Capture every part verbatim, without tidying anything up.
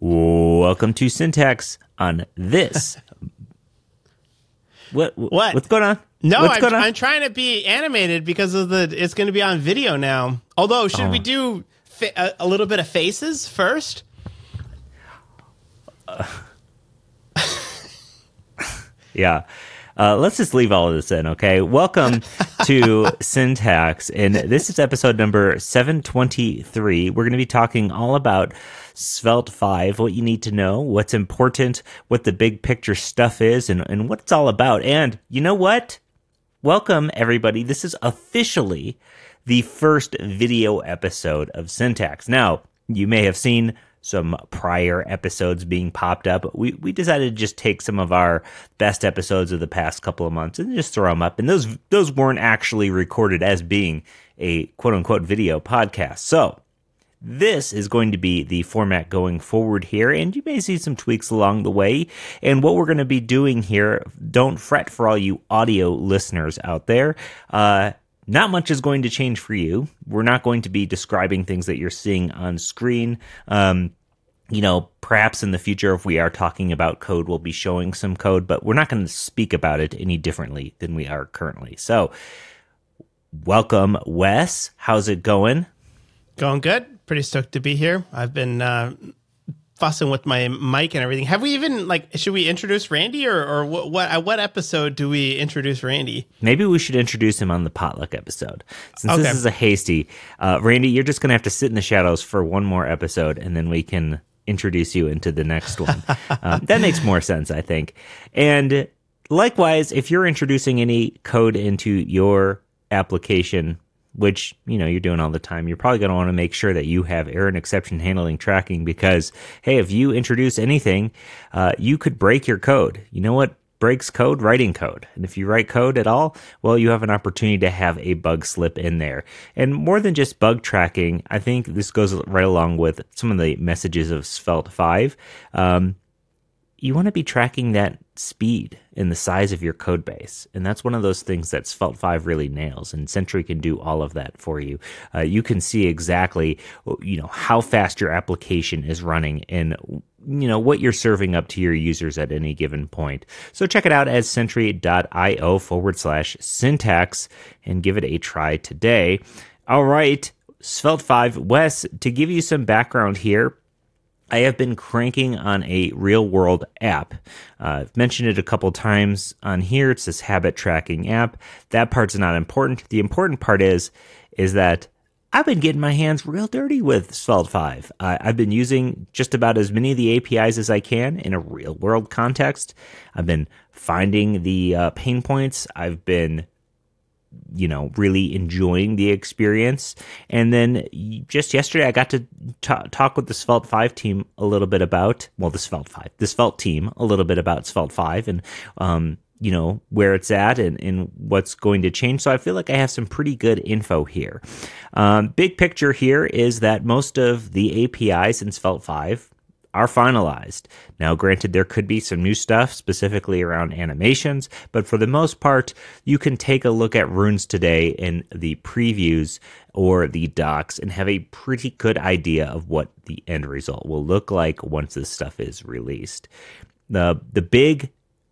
Welcome to Syntax on this. what, what? What's going on? No, What's I'm, going on? I'm trying to be animated because of the. It's going to be on video now. Although, should Oh. we do fa- a, a little bit of faces first? Uh, yeah. Uh, let's just leave all of this in, okay? Welcome to Syntax, and this is episode number seven twenty-three. We're going to be talking all about Svelte five, what you need to know, what's important, what the big picture stuff is, and, and what it's all about. And you know what? Welcome, everybody. This is officially the first video episode of Syntax. Now, you may have seen some prior episodes being popped up. We we decided to just take some of our best episodes of the past couple of months and just throw them up. And those those weren't actually recorded as being a quote-unquote video podcast. So this is going to be the format going forward here, and you may see some tweaks along the way. And what we're going to be doing here, don't fret for all you audio listeners out there, uh, not much is going to change for you. We're not going to be describing things that you're seeing on screen. Um, you know, perhaps in the future, if we are talking about code, we'll be showing some code, but we're not going to speak about it any differently than we are currently. So, welcome, Wes. How's it going? Going good. Pretty stoked to be here. I've been uh, fussing with my mic and everything. Have we even, like, should we introduce Randy, or, or what, what, at what episode do we introduce Randy? Maybe we should introduce him on the potluck episode. Since Okay. this is a hasty, uh, Randy, you're just going to have to sit in the shadows for one more episode, and then we can introduce you into the next one. um, that makes more sense, I think. And likewise, if you're introducing any code into your application, which, you know, you're doing all the time, you're probably going to want to make sure that you have error and exception handling tracking because, hey, if you introduce anything, uh, you could break your code. You know what breaks code? Writing code. And if you write code at all, well, you have an opportunity to have a bug slip in there. And more than just bug tracking, I think this goes right along with some of the messages of Svelte five. Um, you want to be tracking that speed and the size of your code base. And that's one of those things that Svelte five really nails. And Sentry can do all of that for you. Uh, you can see exactly, you know, how fast your application is running and, you know, what you're serving up to your users at any given point. So check it out at sentry.io forward slash syntax and give it a try today. All right, Svelte five. Wes, to give you some background here, I have been cranking on a real-world app. Uh, I've mentioned it a couple times on here. It's this habit tracking app. That part's not important. The important part is, is that I've been getting my hands real dirty with Svelte five. Uh, I've been using just about as many of the A P Is as I can in a real-world context. I've been finding the uh, pain points. I've been you know, really enjoying the experience. And then just yesterday, I got to t- talk with the Svelte five team a little bit about, well, the Svelte five, the Svelte team a little bit about Svelte five and, um, you know, where it's at and, and what's going to change. So I feel like I have some pretty good info here. Um, big picture here is that most of the A P Is in Svelte five are finalized. Now, granted, there could be some new stuff specifically around animations, but for the most part, you can take a look at runes today in the previews or the docs and have a pretty good idea of what the end result will look like once this stuff is released. The the big,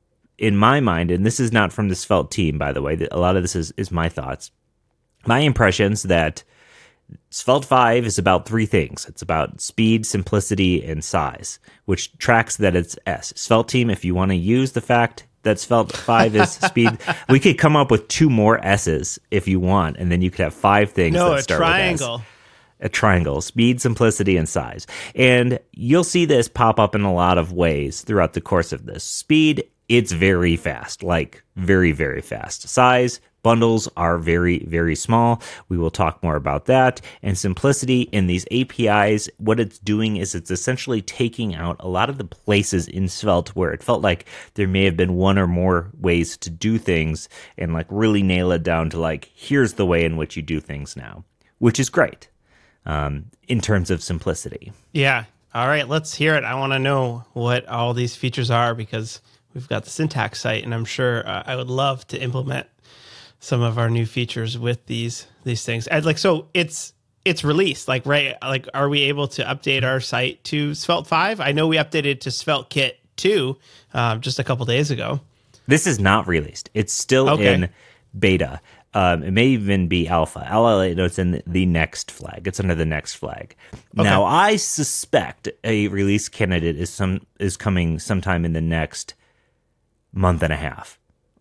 in my mind, and this is not from the Svelte team, by the way, a lot of this is, is my thoughts, my impressions that Svelte five is about three things. It's about speed, simplicity, and size, which tracks that it's S. Svelte team, if you want to use the fact that Svelte five is speed, we could come up with two more S's if you want, and then you could have five things No, that a start triangle. with S. A triangle, speed, simplicity, and size. And you'll see this pop up in a lot of ways throughout the course of this. Speed, it's very fast, like very, very fast. Size, bundles are very, very small. We will talk more about that. And simplicity in these A P Is, what it's doing is it's essentially taking out a lot of the places in Svelte where it felt like there may have been one or more ways to do things and like really nail it down to like, here's the way in which you do things now, which is great um, in terms of simplicity. Yeah. All right, let's hear it. I want to know what all these features are because we've got the Syntax site, and I'm sure uh, I would love to implement some of our new features with these these things. I'd like so it's it's released, like, right, like, are we able to update our site to Svelte five? I know we updated to SvelteKit two um, just a couple days ago. This is not released. It's still Okay. in beta. Um, it may even be alpha. I'll let you know it's in the next flag. It's under the next flag. Okay. Now, I suspect a release candidate is some is coming sometime in the next month and a half.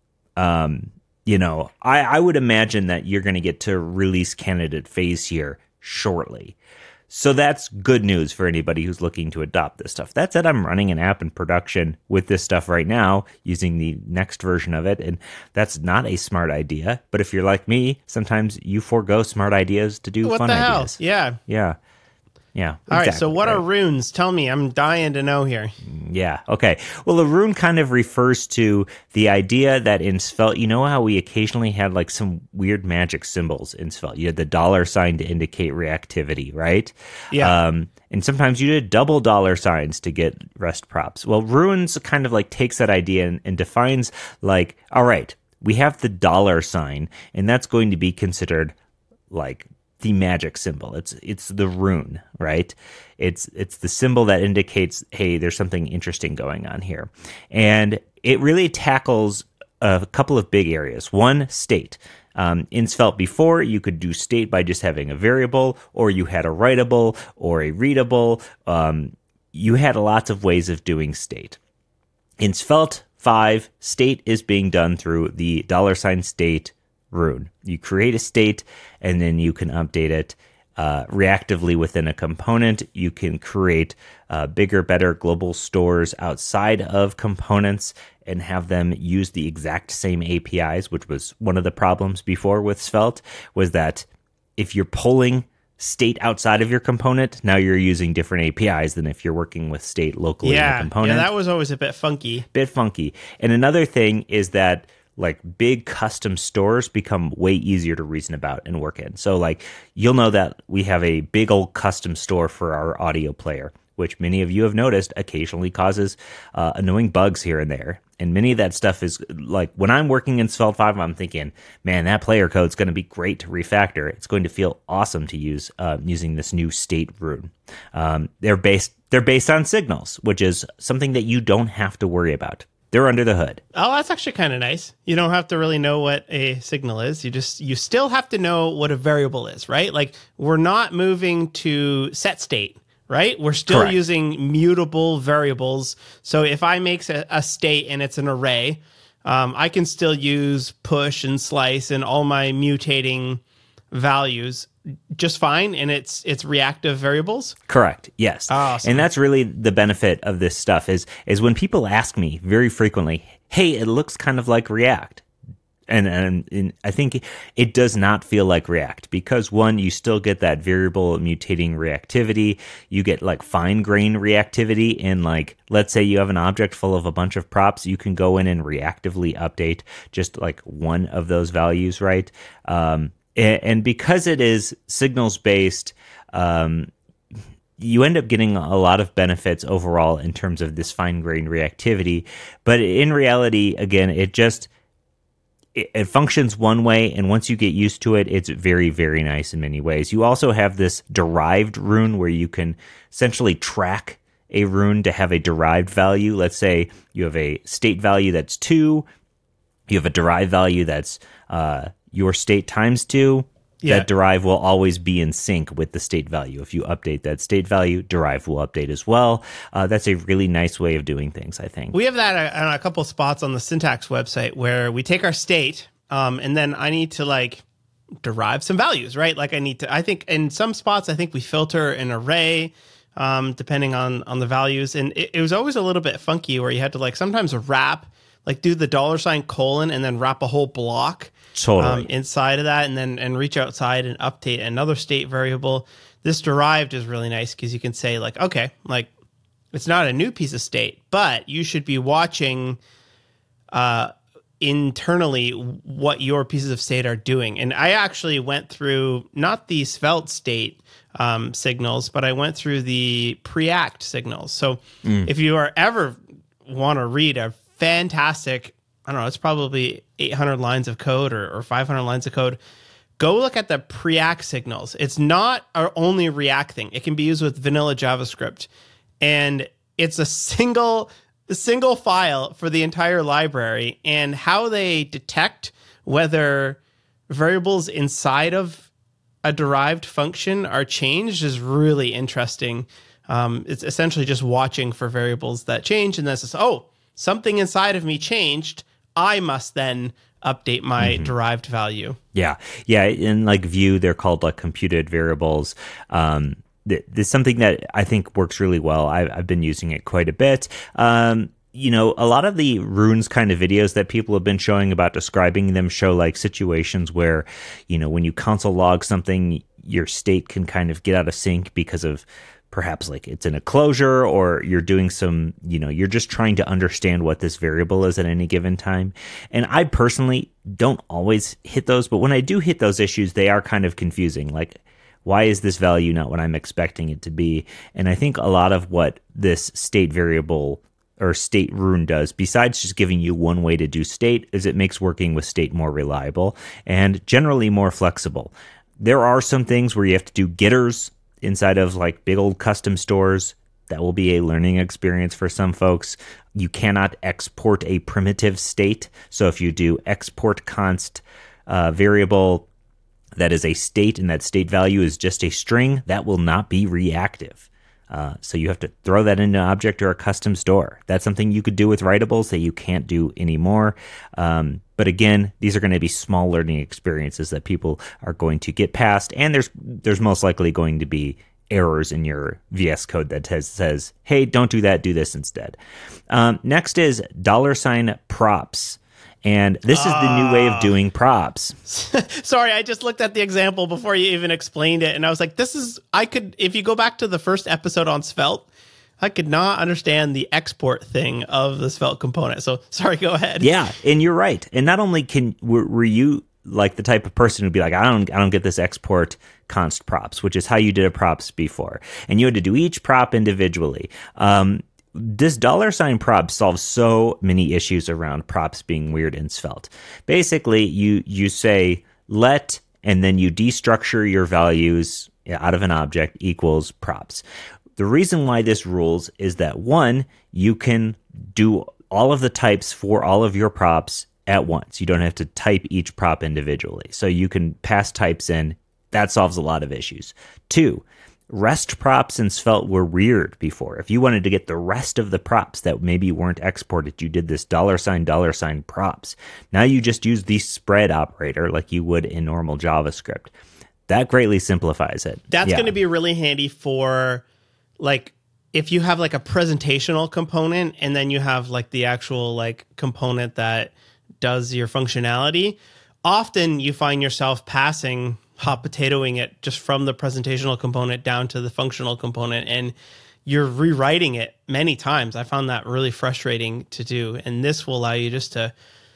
Um, you know, I, I would imagine that you're going to get to release candidate phase here shortly. So that's good news for anybody who's looking to adopt this stuff. That said, I'm running an app in production with this stuff right now using the next version of it, and that's not a smart idea. But if you're like me, sometimes you forego smart ideas to do What fun the hell? ideas. Yeah. Yeah. Yeah. All right. exactly, So what right? are runes? Tell me. I'm dying to know here. Yeah. Okay. Well, a rune kind of refers to the idea that in Svelte, you know how we occasionally had like some weird magic symbols in Svelte. You had the dollar sign to indicate reactivity, right? Yeah. Um, and sometimes you did double dollar signs to get rest props. Well, runes kind of like takes that idea and, and defines like, all right, we have the dollar sign, and that's going to be considered like the magic symbol. It's it's the rune, right? It's it's the symbol that indicates, hey, there's something interesting going on here. And it really tackles a couple of big areas. One, state. Um, in Svelte before, you could do state by just having a variable, or you had a writable or a readable. Um, you had lots of ways of doing state. In Svelte five, state is being done through the dollar sign state rune. You create a state, and then you can update it uh, reactively within a component. You can create uh, bigger, better global stores outside of components and have them use the exact same A P Is, which was one of the problems before with Svelte, was that if you're pulling state outside of your component, now you're using different A P Is than if you're working with state locally in Yeah. a component. Yeah. That was always a bit funky. Bit funky. And another thing is that like big custom stores become way easier to reason about and work in. So like you'll know that we have a big old custom store for our audio player, which many of you have noticed occasionally causes uh, annoying bugs here and there. And many of that stuff is like when I'm working in Svelte five, I'm thinking, man, that player code's going to be great to refactor. It's going to feel awesome to use uh, using this new state rune. Um, they're based they're based on signals, which is something that you don't have to worry about. They're under the hood. Oh, that's actually kind of nice. You don't have to really know what a signal is. You just, you still have to know what a variable is, right? Like we're not moving to set state, right? We're still Correct. using mutable variables. So if I make a, a state and it's an array, um, I can still use push and slice and all my mutating values just fine, and it's it's reactive variables. Correct. Yes. Awesome. And that's really the benefit of this stuff is is when people ask me very frequently, "Hey, it looks kind of like React." And, and, and I think it does not feel like React because, one, you still get that variable mutating reactivity. You get like fine grain reactivity in like, let's say you have an object full of a bunch of props. You can go in and reactively update just like one of those values, right? Um, and, and because it is signals based, um, you end up getting a lot of benefits overall in terms of this fine grained reactivity. But in reality, again, it just... it functions one way, and once you get used to it, it's very, very nice in many ways. You also have this derived rune where you can essentially track a rune to have a derived value. Let's say you have a state value that's two, you have a derived value that's uh, your state times two. Yeah. That derive will always be in sync with the state value. If you update that state value, derive will update as well. Uh, that's a really nice way of doing things, I think. We have that on a couple spots on the Syntax website where we take our state, um, and then I need to like derive some values, right? Like I need to, I think in some spots, I think we filter an array, um, depending on, on the values. And it, it was always a little bit funky where you had to like sometimes wrap, like do the dollar sign colon and then wrap a whole block. Totally. Um, inside of that, and then and reach outside and update another state variable. This derived is really nice because you can say like, okay, like it's not a new piece of state, but you should be watching uh, internally what your pieces of state are doing. And I actually went through not the Svelte state um, signals, but I went through the Preact signals. So mm. if you are ever want to read a fantastic, I don't know, it's probably eight hundred lines of code or, or five hundred lines of code go look at the preact signals. It's not our only React thing. It can be used with vanilla JavaScript. And it's a single, a single file for the entire library. And how they detect whether variables inside of a derived function are changed is really interesting. Um, it's essentially just watching for variables that change. And then it says, oh, something inside of me changed. I must then update my mm-hmm. derived value. Yeah. Yeah. In like Vue, they're called like computed variables. Um, th- there's something that I think works really well. I've, I've been using it quite a bit. Um, you know, a lot of the runes kind of videos that people have been showing about describing them show like situations where, you know, when you console log something, your state can kind of get out of sync because of perhaps like it's in a closure, or you're doing some, you know, you're just trying to understand what this variable is at any given time. And I personally don't always hit those, but when I do hit those issues, they are kind of confusing. Like, why is this value not what I'm expecting it to be? And I think a lot of what this state variable or state rune does, besides just giving you one way to do state, is it makes working with state more reliable and generally more flexible. There are some things where you have to do getters inside of like big old custom stores. That will be a learning experience for some folks. You cannot export a primitive state. So if you do export const uh, variable that is a state and that state value is just a string, that will not be reactive. Uh, so you have to throw that into an object or a custom store. That's something you could do with writables that you can't do anymore. Um, but again, these are going to be small learning experiences that people are going to get past. And there's there's most likely going to be errors in your V S Code that has, says, hey, don't do that, do this instead. Um, next is dollar sign props. And this is the new way of doing props. Sorry, I just looked at the example before you even explained it. And I was like, this is, I could, if you go back to the first episode on Svelte, I could not understand the export thing of the Svelte component. So sorry, go ahead. Yeah, and you're right. And not only can, were, were you like the type of person who'd be like, I don't, I don't get this export const props, which is how you did a props before. And you had to do each prop individually. Um, This dollar sign prop solves so many issues around props being weird in Svelte. Basically, you you say let, and then you destructure your values out of an object equals props. The reason why this rules is that, one, you can do all of the types for all of your props at once. You don't have to type each prop individually. So you can pass types in. That solves a lot of issues. Two, rest props in Svelte were weird before. If you wanted to get the rest of the props that maybe weren't exported, you did this dollar sign, dollar sign props. Now you just use the spread operator like you would in normal JavaScript. That greatly simplifies it. That's yeah. going to be really handy for, like, if you have like a presentational component and then you have like the actual like component that does your functionality. Often you find yourself passing hot potatoing it just from the presentational component down to the functional component, and you're rewriting it many times. I found that really frustrating to do, and this will allow you just to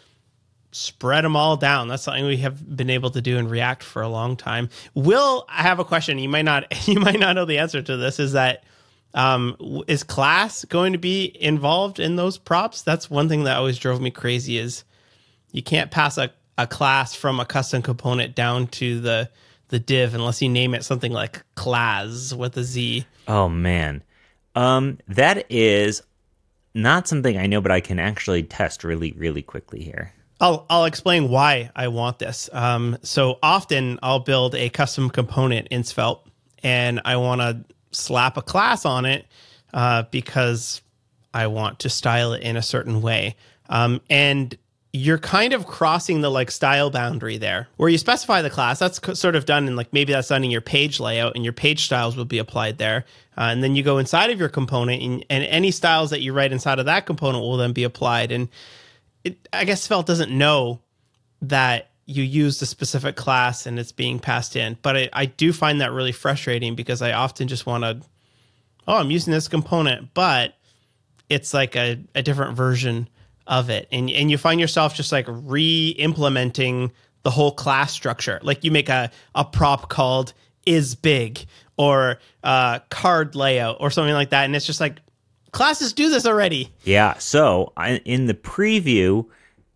spread them all down. That's something we have been able to do in React for a long time. Will, I have a question. You might not, you might not know the answer to this. Is that um, is class going to be involved in those props? That's one thing that always drove me crazy. Is you can't pass a a class from a custom component down to the the div unless you name it something like class with a Z. Oh, man. Um, that is not something I know, but I can actually test really, really quickly here. I'll I'll explain why I want this. Um, so often I'll build a custom component in Svelte, and I want to slap a class on it uh, because I want to style it in a certain way. Um, and you're kind of crossing the like style boundary there where you specify the class. That's co- sort of done in like, maybe that's done in your page layout and your page styles will be applied there. Uh, and then you go inside of your component and, and any styles that you write inside of that component will then be applied. And it, I guess Svelte doesn't know that you use the specific class and it's being passed in. But I, I do find that really frustrating because I often just want to, oh, I'm using this component, but it's like a, a different version of it, and and you find yourself just like re-implementing the whole class structure. Like you make a a prop called is big or uh card layout or something like that, and it's just like classes do this already. Yeah. So I, in the preview,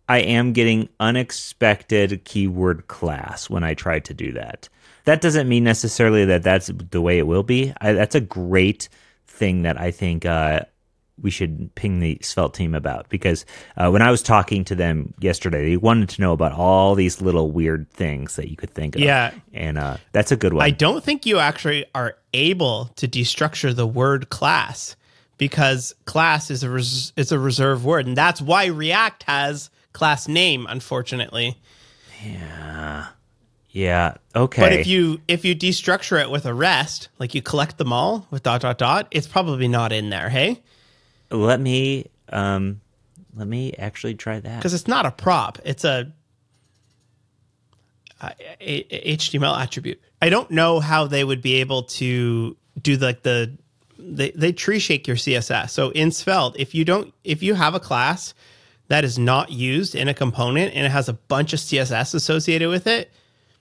I am getting unexpected keyword class when I try to do that. That doesn't mean necessarily that that's the way it will be. I, that's a great thing that I think uh, we should ping the Svelte team about, because uh, when I was talking to them yesterday, they wanted to know about all these little weird things that you could think of. Yeah. And uh, that's a good one. I don't think you actually are able to destructure the word class, because class is a res- is a reserved word, and that's why React has class name, unfortunately. Yeah. Yeah. Okay. But if you if you destructure it with a rest, like you collect them all with dot dot dot, it's probably not in there, hey? Let me um let me actually try that. Because it's not a prop. It's a, a, a H T M L attribute. I don't know how they would be able to do like the they they tree shake your C S S. So in Svelte, if you don't if you have a class that is not used in a component and it has a bunch of C S S associated with it,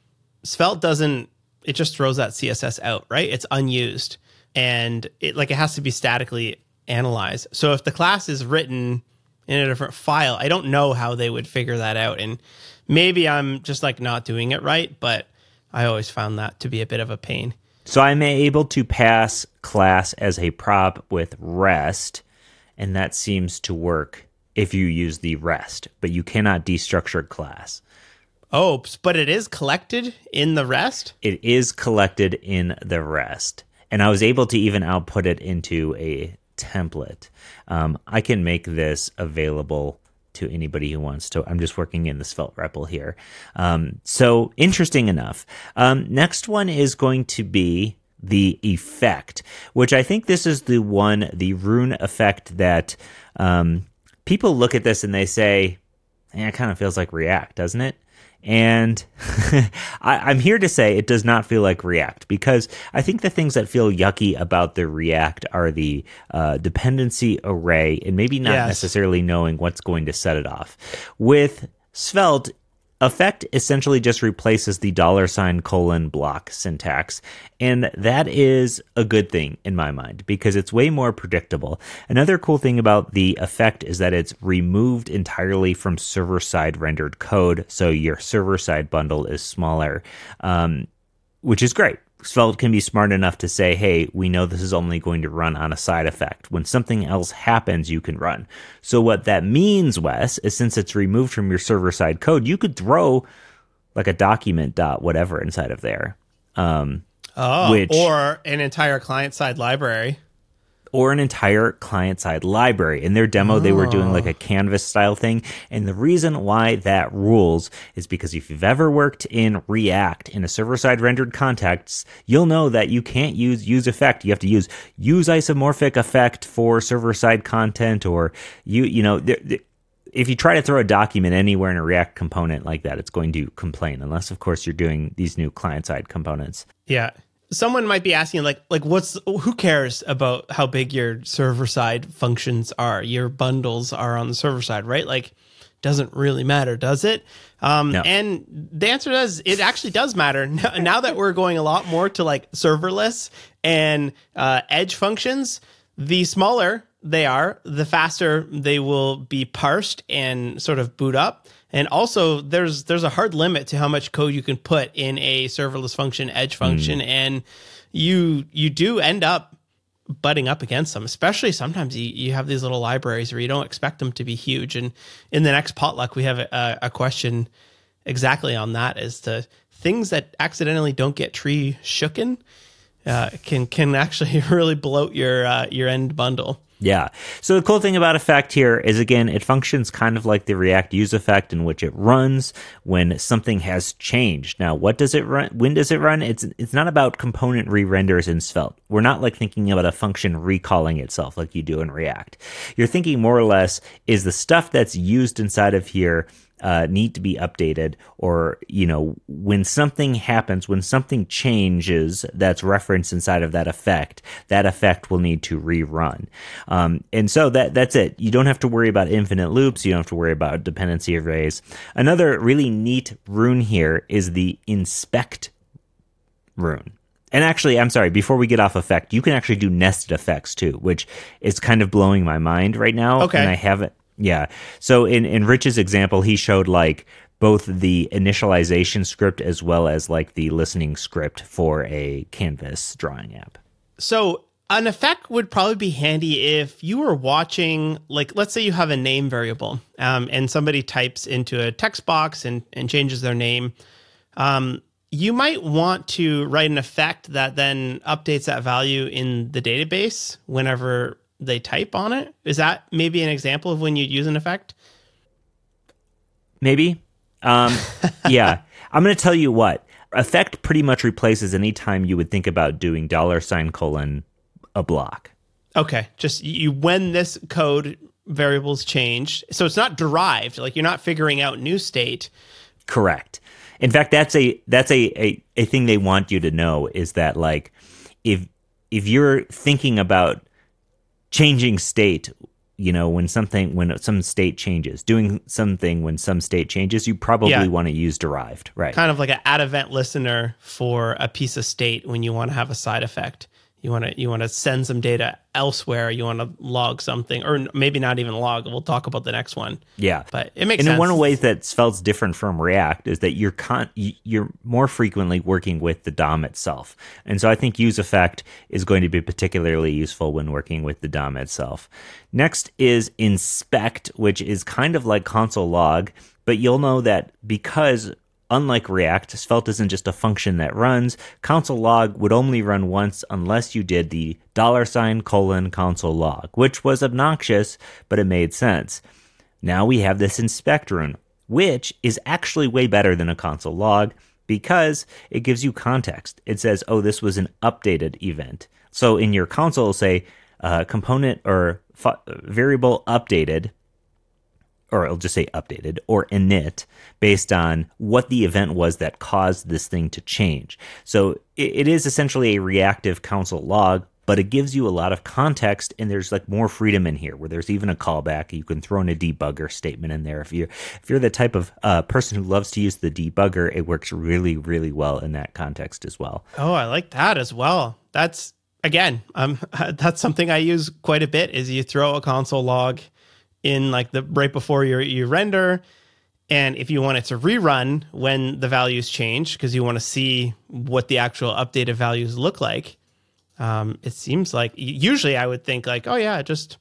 Svelte doesn't, it just throws that C S S out, right? It's unused. And it like it has to be statically analyzed. So if the class is written in a different file, I don't know how they would figure that out. And maybe I'm just like not doing it right, but I always found that to be a bit of a pain. So I'm able to pass class as a prop with rest, and that seems to work if you use the rest, but you cannot destructure class. Oh, but it is collected in the rest? It is collected in the rest. And I was able to even output it into a template. Um, I can make this available to anybody who wants to. I'm just working in the Svelte R E P L here. Um, so interesting enough. Um, next one is going to be the effect, which I think this is the one, the rune effect that um, people look at this and they say, eh, it kind of feels like React, doesn't it? And I, I'm here to say it does not feel like React, because I think the things that feel yucky about the React are the uh, dependency array and maybe not Yes. necessarily knowing what's going to set it off. With Svelte, effect essentially just replaces the dollar sign colon block syntax, and that is a good thing in my mind because it's way more predictable. Another cool thing about the effect is that it's removed entirely from server-side rendered code, so your server-side bundle is smaller, um, which is great. Svelte can be smart enough to say, hey, we know this is only going to run on a side effect. When something else happens, you can run. So what that means, Wes, is since it's removed from your server-side code, you could throw like a document dot whatever inside of there. Um, oh, which, or an entire client-side library. Or an entire client-side library. In their demo, oh. they were doing like a Canvas-style thing. And the reason why that rules is because if you've ever worked in React in a server-side rendered context, you'll know that you can't use use effect. You have to use use isomorphic effect for server-side content, or you you know. Th- th- if you try to throw a document anywhere in a React component like that, it's going to complain, unless, of course, you're doing these new client-side components. Yeah. Someone might be asking, like, like what's who cares about how big your server side functions are? Your bundles are on the server side, right? Like, doesn't really matter, does it? Um, no. And the answer is, it actually does matter. Now, now that we're going a lot more to like serverless and uh, edge functions, the smaller they are, the faster they will be parsed and sort of boot up. And also, there's there's a hard limit to how much code you can put in a serverless function, edge function, mm. and you you do end up butting up against them. Especially sometimes you, you have these little libraries where you don't expect them to be huge. And in the next potluck, we have a, a question exactly on that, as to things that accidentally don't get tree shooken uh, can can actually really bloat your uh, your end bundle. Yeah. So the cool thing about effect here is, again, it functions kind of like the React use effect, in which it runs when something has changed. Now, what does it run? When does it run? It's it's not about component re-renders in Svelte. We're not like thinking about a function recalling itself like you do in React. You're thinking more or less, is the stuff that's used inside of here Uh, need to be updated, or, you know, when something happens, when something changes that's referenced inside of that effect, that effect will need to rerun. Um, and so that that's it. You don't have to worry about infinite loops. You don't have to worry about dependency arrays. Another really neat rune here is the inspect rune. And actually, I'm sorry, before we get off effect, you can actually do nested effects too, which is kind of blowing my mind right now. Okay. And I haven't Yeah. So in, in Rich's example, he showed like both the initialization script as well as like the listening script for a Canvas drawing app. So an effect would probably be handy if you were watching, like, let's say you have a name variable um, and somebody types into a text box and, and changes their name. Um, you might want to write an effect that then updates that value in the database whenever they type on it. Is that maybe an example of when you'd use an effect? Maybe. Um, yeah. I'm going to tell you what. Effect pretty much replaces any time you would think about doing dollar sign colon a block. Okay. Just you when this code variable's changed. So it's not derived. Like you're not figuring out new state. Correct. In fact, that's a that's a, a, a thing they want you to know is that like if if you're thinking about changing state, you know, when something when some state changes, doing something when some state changes, you probably Yeah. want to use derived, right? Kind of like an add event listener for a piece of state when you want to have a side effect. You want to you want to send some data elsewhere. You want to log something, or maybe not even log. We'll talk about the next one. Yeah, But it makes and sense. in one of the ways that Svelte's different from React is that you're con- you're more frequently working with the D O M itself, and so I think use effect is going to be particularly useful when working with the D O M itself. Next is inspect, which is kind of like console log, but you'll know that because unlike React, Svelte isn't just a function that runs. Console log would only run once unless you did the dollar sign colon console log, which was obnoxious, but it made sense. Now we have this inspect rune, which is actually way better than a console log because it gives you context. It says, oh, this was an updated event. So in your console, say uh, component or fu- variable updated, or it'll just say updated, or init, based on what the event was that caused this thing to change. So it, it is essentially a reactive console log, but it gives you a lot of context, and there's like more freedom in here, where there's even a callback. You can throw in a debugger statement in there. If you're if you're the type of uh, person who loves to use the debugger, it works really, really well in that context as well. Oh, I like that as well. That's again, um, that's something I use quite a bit. Is you throw a console log in like the right before you you render, and if you want it to rerun when the values change because you want to see what the actual updated values look like, um, it seems like usually I would think like, oh yeah, just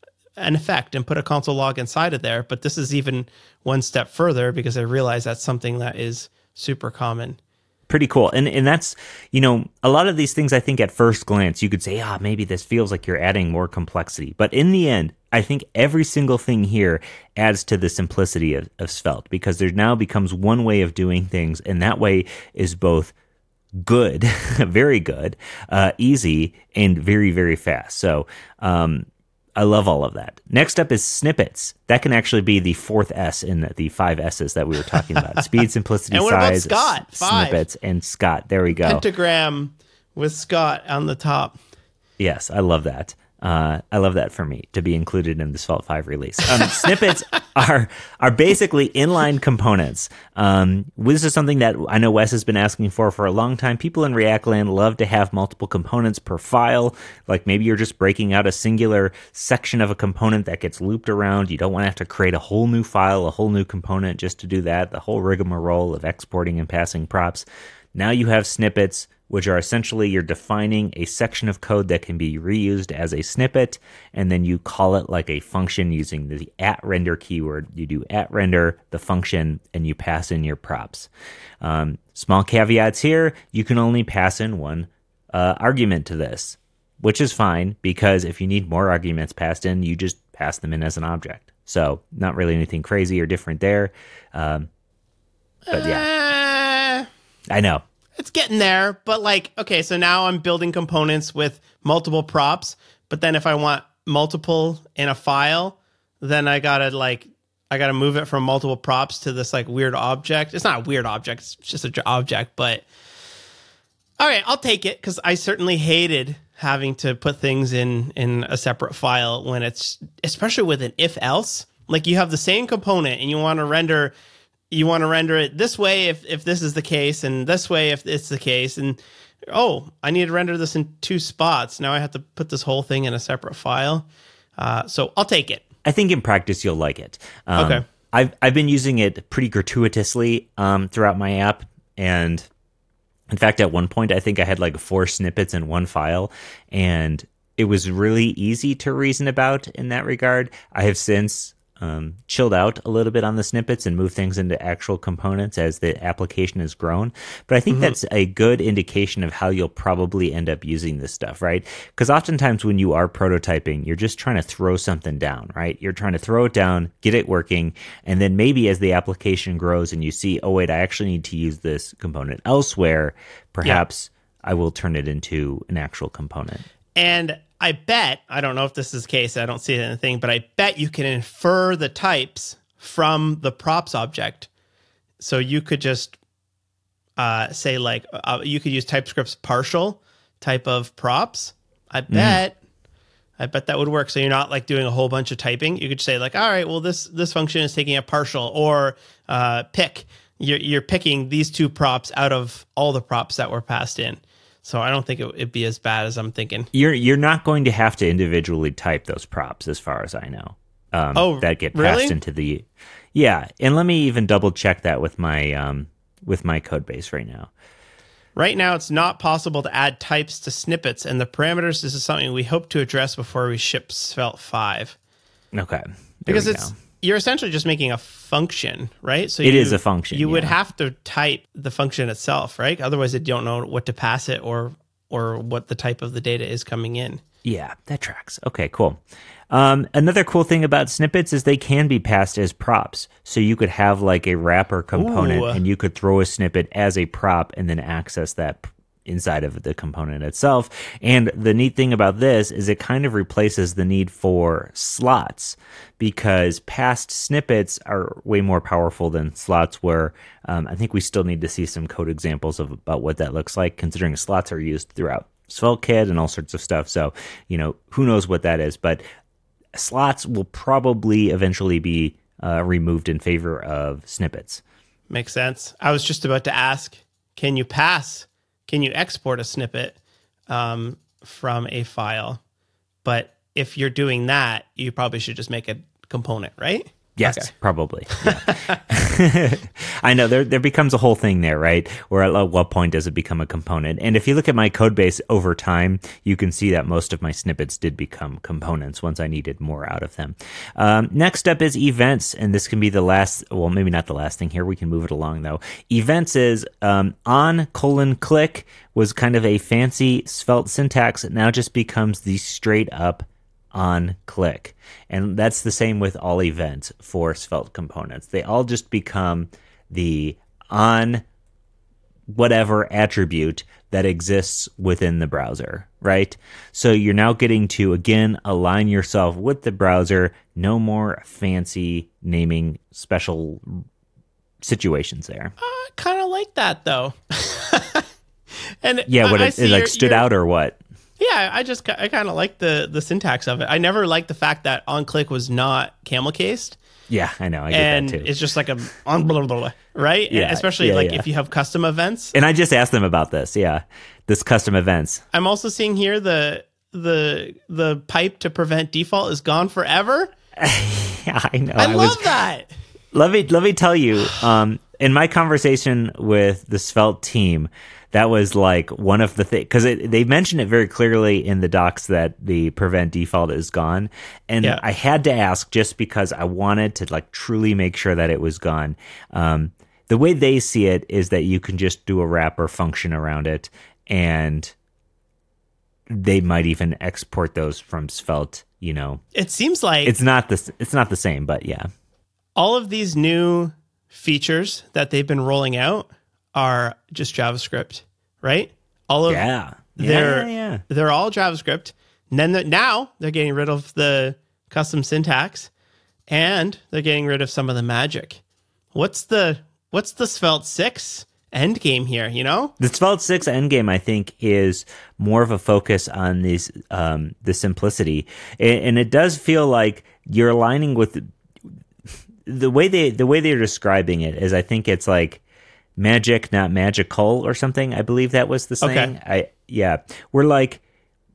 an effect and put a console log inside of there. But this is even one step further because I realize that's something that is super common. Pretty cool. And and that's, you know, a lot of these things I think at first glance you could say, ah, maybe this feels like you're adding more complexity. But in the end, I think every single thing here adds to the simplicity of, of Svelte because there now becomes one way of doing things, and that way is both good, very good, uh, easy, and very, very fast. So um, I love all of that. Next up is snippets. That can actually be the fourth S in the, the five S's that we were talking about. Speed, simplicity, And what about size, Scott? s- Five. snippets, and Scott. There we go. Pentagram with Scott on the top. Yes, I love that. Uh, I love that for me to be included in the Svelte five release. Um, snippets are are basically inline components. Um, this is something that I know Wes has been asking for for a long time. People in React land love to have multiple components per file. Like maybe you're just breaking out a singular section of a component that gets looped around. You don't want to have to create a whole new file, a whole new component just to do that. The whole rigmarole of exporting and passing props. Now you have snippets, which are essentially you're defining a section of code that can be reused as a snippet, and then you call it like a function using the at render keyword. You do at render, the function, and you pass in your props. Um, small caveats here, you can only pass in one uh, argument to this, which is fine, because if you need more arguments passed in, you just pass them in as an object. So not really anything crazy or different there. Um, but yeah, Uh, I know. It's getting there, but like, okay, so now I'm building components with multiple props, but then if I want multiple in a file, then I gotta like, I gotta move it from multiple props to this like weird object. It's not a weird object, it's just an object, but all right, I'll take it because I certainly hated having to put things in, in a separate file when it's, especially with an if else, like you have the same component and you want to render You want to render it this way if, if this is the case, and this way if it's the case. And, oh, I need to render this in two spots. Now I have to put this whole thing in a separate file. Uh, so I'll take it. I think in practice you'll like it. Um, Okay. I've I've been using it pretty gratuitously um, throughout my app, and in fact, at one point I think I had like four snippets in one file, and it was really easy to reason about in that regard. I have since um, chilled out a little bit on the snippets and moved things into actual components as the application has grown. But I think mm-hmm. that's a good indication of how you'll probably end up using this stuff, right? Because oftentimes when you are prototyping, you're just trying to throw something down, right? You're trying to throw it down, get it working, and then maybe as the application grows and you see, oh, wait, I actually need to use this component elsewhere, perhaps yeah. I will turn it into an actual component. And I bet, I don't know if this is the case, I don't see it in the thing, but I bet you can infer the types from the props object. So you could just uh, say like, uh, you could use TypeScript's partial type of props. I bet, mm. I bet that would work. So you're not like doing a whole bunch of typing. You could say like, all right, well, this this function is taking a partial, or uh, pick. You're, you're picking these two props out of all the props that were passed in. So I don't think it, it'd be as bad as I'm thinking. You're you're not going to have to individually type those props, as far as I know. Um, oh, that get passed really? into the yeah. And let me even double check that with my um, with my code base right now. Right now, it's not possible to add types to snippets, and the parameters. This is something we hope to address before we ship Svelte five. Okay, because it's go. You're essentially just making a function, right? So it you, is a function. You yeah. would have to type the function itself, right? Otherwise, you don't know what to pass it or or what the type of the data is coming in. Yeah, that tracks. Okay, cool. Um, another cool thing about snippets is they can be passed as props. So you could have like a wrapper component, Ooh. and you could throw a snippet as a prop and then access that inside of the component itself. And the neat thing about this is it kind of replaces the need for slots, because past snippets are way more powerful than slots, where um, I think we still need to see some code examples of about what that looks like, considering slots are used throughout SvelteKit and all sorts of stuff. So, you know, who knows what that is, but slots will probably eventually be uh, removed in favor of snippets. Makes sense. I was just about to ask, can you pass Can you export a snippet um, from a file? But if you're doing that, you probably should just make a component, right? Yes, okay. probably. Yeah. I know there there becomes a whole thing there, right? Where at what point does it become a component? And if you look at my code base over time, you can see that most of my snippets did become components once I needed more out of them. Um, next up is events, and this can be the last, well, maybe not the last thing here. We can move it along, though. Events is um, on colon click was kind of a fancy Svelte syntax. It now just becomes the straight up on click. And that's the same with all events for Svelte components. They all just become the on whatever attribute that exists within the browser, right? So you're now getting to, again, align yourself with the browser. No more fancy naming special situations there. I kind of like that, though. and yeah, what I, it, I it like you're, stood you're... out or what? Yeah, I just I kind of like the the syntax of it. I never liked the fact that onClick was not camel cased. Yeah, I know. I get and that too. It's just like a on blah, blah, blah, right? Yeah, and especially yeah, like yeah. if you have custom events. And I just asked them about this. Yeah, this custom events. I'm also seeing here the the the pipe to prevent default is gone forever. Yeah, I know. I, I love was, that. Let me let me tell you. Um, in my conversation with the Svelte team, that was like one of the things, because they mentioned it very clearly in the docs that the prevent default is gone. And yeah. I had to ask just because I wanted to like truly make sure that it was gone. Um, the way they see it is that you can just do a wrapper function around it, and they might even export those from Svelte, you know. It seems like it's not the, it's not the same, but yeah. All of these new features that they've been rolling out are just JavaScript, right? All of yeah, they're yeah, yeah. they're all JavaScript. And then the, now they're getting rid of the custom syntax, and they're getting rid of some of the magic. What's the what's the Svelte six end game here? You know, the Svelte six end game, I think, is more of a focus on these um, the simplicity, and, and it does feel like you're aligning with the, the way they the way they're describing it is. I think it's like magic, not magical or something. I believe that was the saying. Okay. I yeah. We're like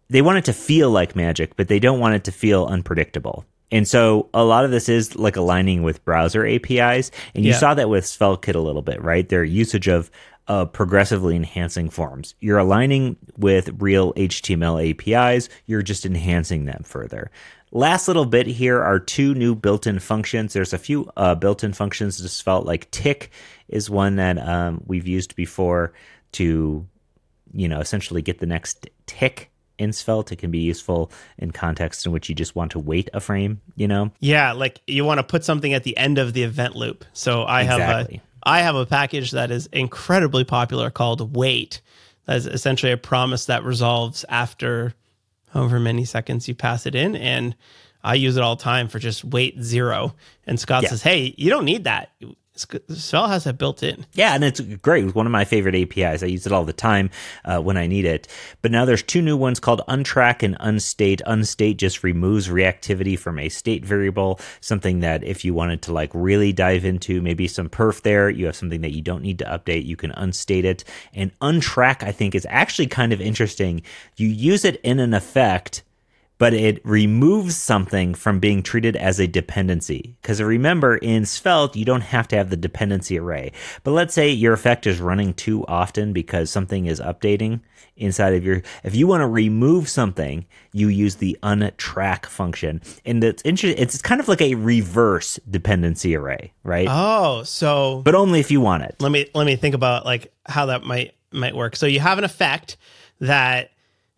they want it to feel like magic, but they don't want it to feel unpredictable. And so a lot of this is like aligning with browser A P Is. And you Yeah. saw that with SvelteKit a little bit, right? Their usage of uh, progressively enhancing forms. You're aligning with real H T M L A P Is. You're just enhancing them further. Last little bit here are two new built-in functions. There's a few uh, built-in functions to Svelte, like tick is one that um, we've used before to, you know, essentially get the next tick in Svelte. It can be useful in contexts in which you just want to wait a frame, you know? Yeah, like you want to put something at the end of the event loop. So I Exactly. have a I have a package that is incredibly popular called wait. That is essentially a promise that resolves after however many seconds you pass it in. And I use it all the time for just wait zero. And Scott Yeah. says, hey, you don't need that. Svelte has that built in. Yeah, and it's great. It's one of my favorite A P Is. I use it all the time uh, when I need it. But now there's two new ones called untrack and unstate. Unstate just removes reactivity from a state variable, something that if you wanted to like really dive into, maybe some perf there, you have something that you don't need to update, you can unstate it. And untrack, I think, is actually kind of interesting. You use it in an effect, but it removes something from being treated as a dependency. Because remember, in Svelte, you don't have to have the dependency array. But let's say your effect is running too often because something is updating inside of your... If you want to remove something, you use the untrack function. And it's interesting. It's kind of like a reverse dependency array, right? Oh, so... But only if you want it. Let me let me think about like how that might might work. So you have an effect that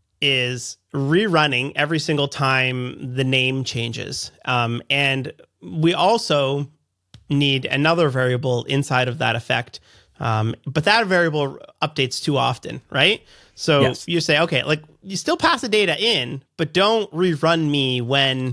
is rerunning every single time the name changes. Um, and we also need another variable inside of that effect. Um, but that variable updates too often, right? So Yes. you say, okay, like you still pass the data in, but don't rerun me when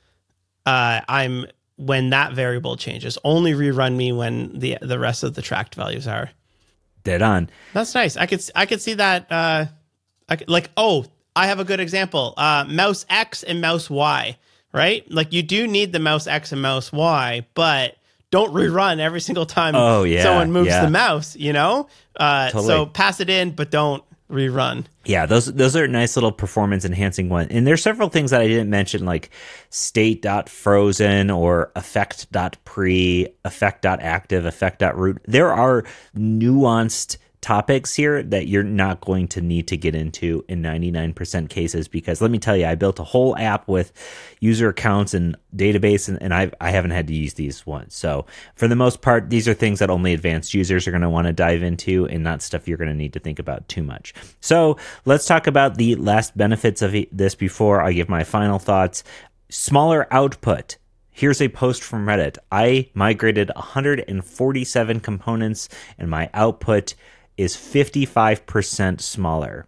uh, I'm when that variable changes. Only rerun me when the the rest of the tracked values are. Dead on. That's nice. I could I could see that. Uh, I could, like, oh, I have a good example. Uh, mouse X and mouse Y, right? Like you do need the mouse X and mouse Y, but don't rerun every single time Oh, yeah, someone moves yeah. the mouse, you know? Uh, Totally. So pass it in, but don't rerun. Yeah, those those are nice little performance enhancing ones. And there's several things that I didn't mention, like state.frozen or effect.pre, effect.active, effect.root. There are nuanced topics here that you're not going to need to get into in ninety-nine percent cases, because let me tell you, I built a whole app with user accounts and database, and, and I I haven't had to use these ones. So for the most part, these are things that only advanced users are going to want to dive into, and not stuff you're going to need to think about too much. So let's talk about the last benefits of this before I give my final thoughts. Smaller output. Here's a post from Reddit. I migrated one hundred forty-seven components, and my output is fifty-five percent smaller.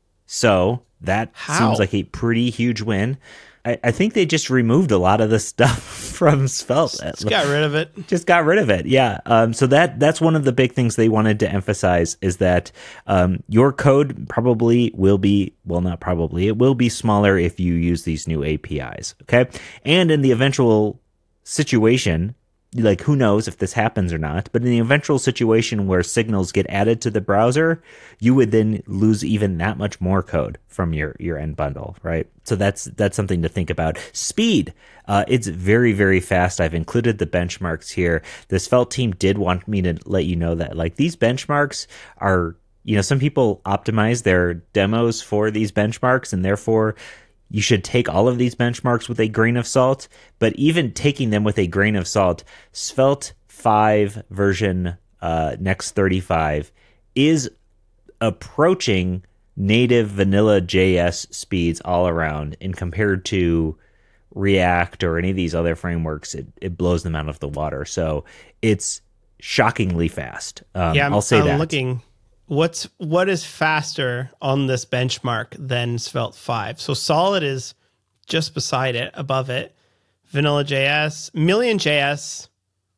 So that How? seems like a pretty huge win. I, I think they just removed a lot of the stuff from Svelte. Just got rid of it. Just got rid of it. Yeah. Um, so that that's one of the big things they wanted to emphasize, is that um, your code probably will be, well, not probably, it will be smaller if you use these new A P Is. Okay. And in the eventual situation, like who knows if this happens or not, but in the eventual situation where signals get added to the browser, you would then lose even that much more code from your, your end bundle, right? So that's that's something to think about. Speed. Uh, it's very, very fast. I've included the benchmarks here. The Svelte team did want me to let you know that like these benchmarks are, you know, some people optimize their demos for these benchmarks, and therefore you should take all of these benchmarks with a grain of salt. But even taking them with a grain of salt, Svelte five version uh, Next thirty-five is approaching native vanilla J S speeds all around. And compared to React or any of these other frameworks, it, it blows them out of the water. So it's shockingly fast. Um, Yeah, I'm, I'll say I'm that. looking. What's what is faster on this benchmark than Svelte five? So Solid is just beside it, above it. Vanilla J S, Million J S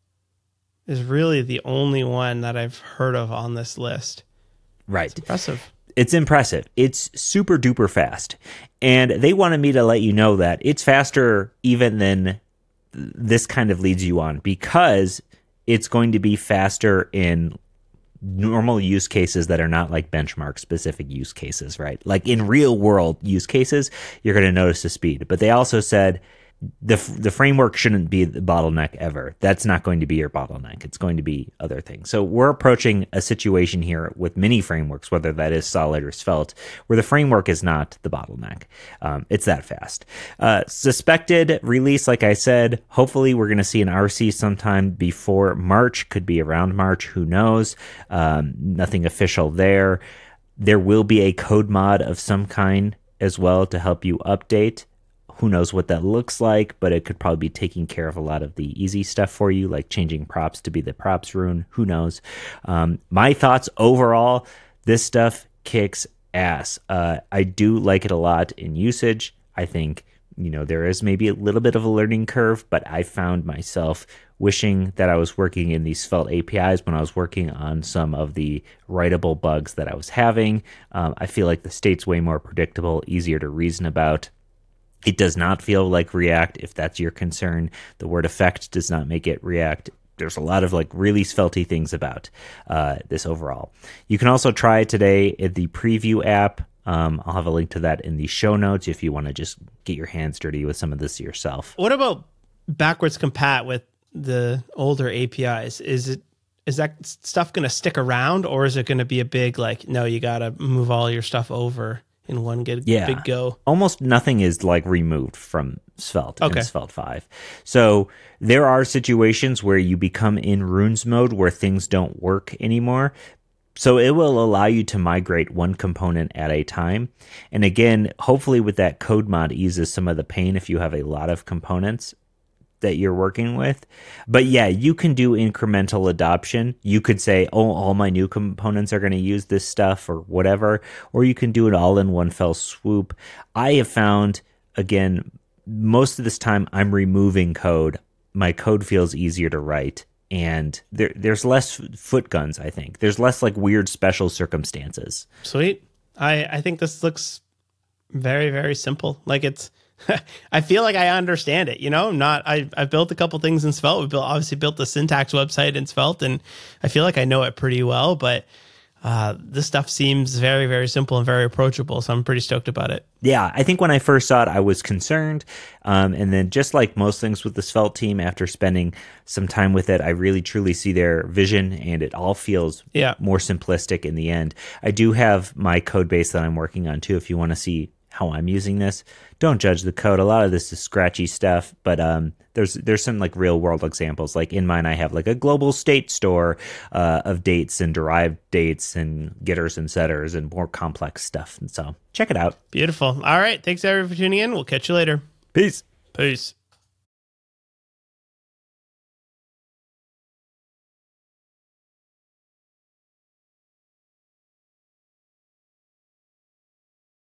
is really the only one that I've heard of on this list. Right. Impressive. It's impressive. It's super duper fast. And they wanted me to let you know that it's faster even than this kind of leads you on, because it's going to be faster in normal use cases that are not like benchmark specific use cases, right? Like in real world use cases, you're going to notice the speed. But they also said the the framework shouldn't be the bottleneck ever. That's not going to be your bottleneck. It's going to be other things. So we're approaching a situation here with many frameworks, whether that is Solid or Svelte, where the framework is not the bottleneck. Um, it's that fast. Uh, suspected release, like I said, hopefully we're going to see an R C sometime before March. Could be around March. Who knows? Um, nothing official there. There will be a code mod of some kind as well to help you update. Who knows what that looks like, but it could probably be taking care of a lot of the easy stuff for you, like changing props to be the props rune. Who knows? Um, my thoughts overall, this stuff kicks ass. Uh, I do like it a lot in usage. I think, you know, there is maybe a little bit of a learning curve, but I found myself wishing that I was working in these Svelte A P Is when I was working on some of the writable bugs that I was having. Um, I feel like the state's way more predictable, easier to reason about. It does not feel like React, if that's your concern. The word effect does not make it React. There's a lot of like really svelty things about uh, this overall. You can also try it today in the preview app. Um, I'll have a link to that in the show notes if you want to just get your hands dirty with some of this yourself. What about backwards compat with the older A P Is? Is it is that stuff going to stick around, or is it going to be a big like, no, you got to move all your stuff over in one good yeah. big go? Almost nothing is like removed from Svelte okay. and Svelte five. So there are situations where you become in runes mode where things don't work anymore. So it will allow you to migrate one component at a time. And again, hopefully with that code mod eases some of the pain if you have a lot of components that you're working with. But yeah, you can do incremental adoption. You could say, oh, all my new components are going to use this stuff or whatever, or you can do it all in one fell swoop. I have found, again, most of this time I'm removing code. My code feels easier to write, and there, there's less foot guns, I think. There's less like weird special circumstances. Sweet. I, I think this looks very, very simple. Like it's, I feel like I understand it, you know, not, I, I've built a couple things in Svelte. We built, obviously built the syntax website in Svelte, and I feel like I know it pretty well, but uh, this stuff seems very, very simple and very approachable. So I'm pretty stoked about it. Yeah, I think when I first saw it, I was concerned. Um, and then just like most things with the Svelte team, after spending some time with it, I really truly see their vision, and it all feels yeah. more simplistic in the end. I do have my code base that I'm working on too, if you want to see how I'm using this. Don't judge the code. A lot of this is scratchy stuff, but um, there's there's some like real world examples. Like in mine, I have like a global state store uh, of dates and derived dates and getters and setters and more complex stuff. And so check it out. Beautiful. All right. Thanks everyone for tuning in. We'll catch you later. Peace. Peace.